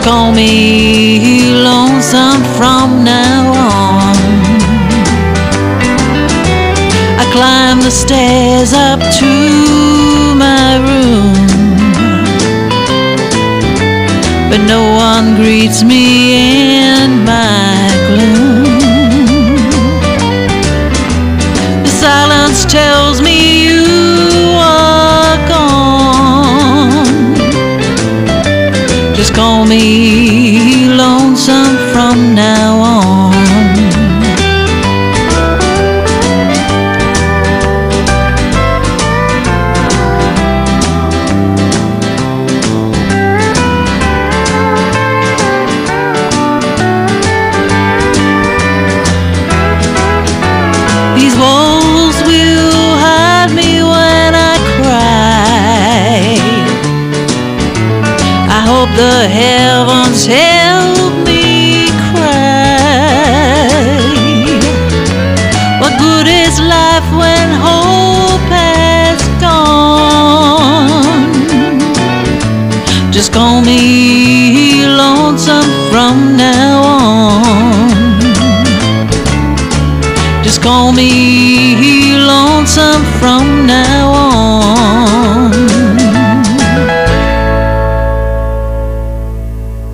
call me lonesome from now on. I climb the stairs up to my room, but no one greets me in my gloom. The silence tells me you are gone. Just call me lonesome from now on. These walls will hide me when I cry. I hope the heavens help me cry. What good is life when hope has gone? Just call me lonesome from now on. Just call me